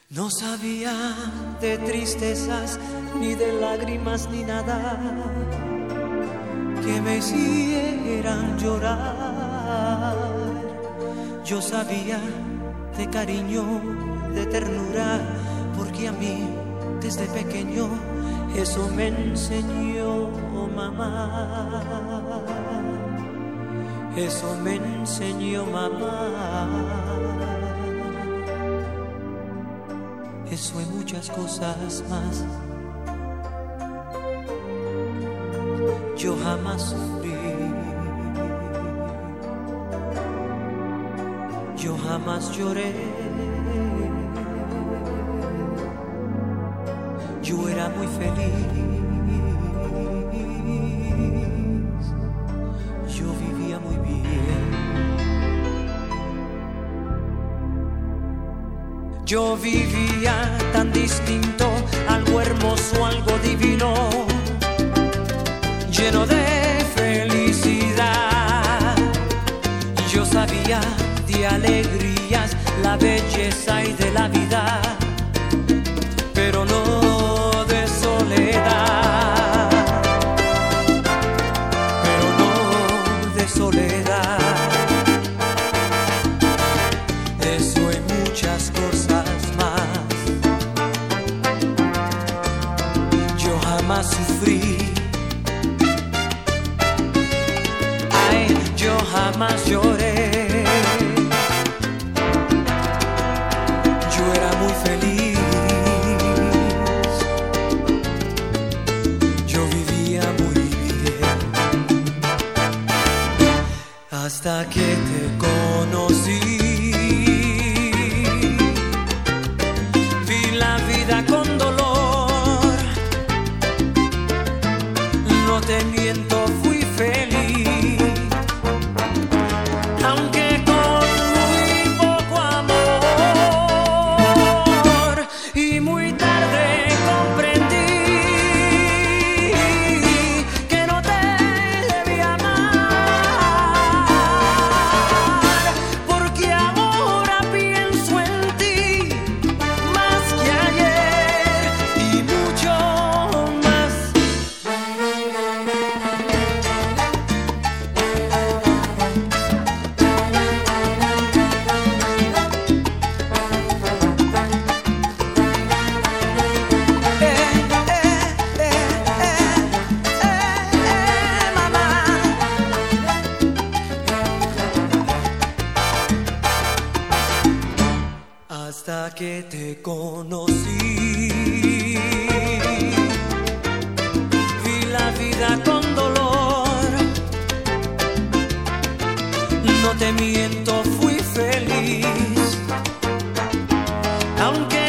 No sabía de tristezas, ni de lágrimas, ni nada que me hicieran llorar. Yo sabía de cariño, de ternura, porque a mí desde pequeño eso me enseñó mamá. Eso me enseñó mamá. Eso y muchas cosas más. Yo jamás sufrí, yo jamás lloré. Yo era muy feliz, yo vivía muy bien. Yo vivía tan distinto, algo hermoso, algo divino, lleno de felicidad. Yo sabía de alegrías, la belleza y de la vida, pero no de soledad, pero no de soledad. Eso y muchas cosas más. Yo jamás sufrí, ay, yo jamás lloré. Yo era muy feliz, yo vivía muy bien, hasta que te conocí. Vi la vida con dolor, no te miento, fui feliz, aunque con muy poco amor. Y muy tarde comprendí que no te debía amar, porque ahora pienso en ti más que ayer y mucho más. Mamá, hasta que te conocí, vi la vida con dolor, no te miento, fui feliz, aunque